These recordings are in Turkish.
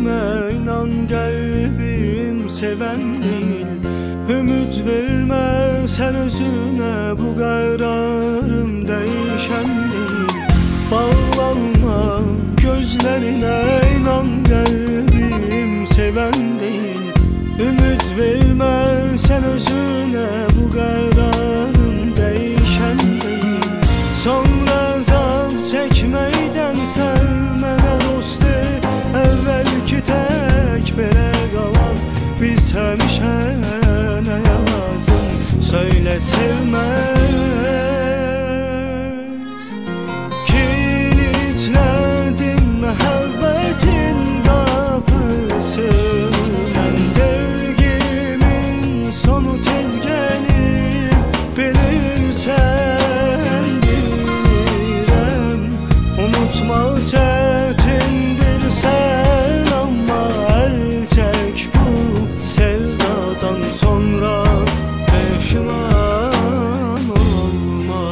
gözlerime inan, kalbim seven değil. Ümit verme sen özüne, bu kararım değişen değil. Bağlanma gözlerine inan, kalbim seven değil. Ümit verme sen özüne, bu kararım değişen değil. Sonra zaf çekmeyden sevmene dostu, evvelki tek bere kalan. Biz hemişe ne lazım söyle sevme. Kilitledim muhabbetin kapısını, ben sevgimin sonu tez gelir bilirsen. Bilirem unutmak çetindir sen, ama el çek bu sevdadan sonra pişman olma.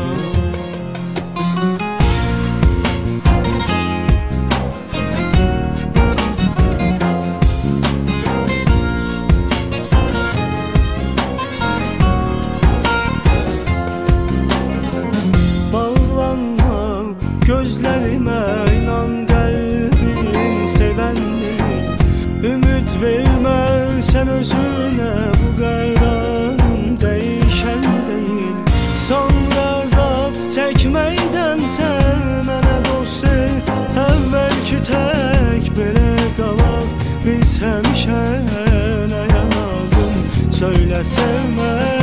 Bağlanma gözlerime inan, kalbim seven değil. Ümit verme sen özüne, bu kararım değişen değil. Sonra zaf çekmeyden sevmene dostu, evvelki tek bere kalan. Biz hemişe ne lazım söyle sevme.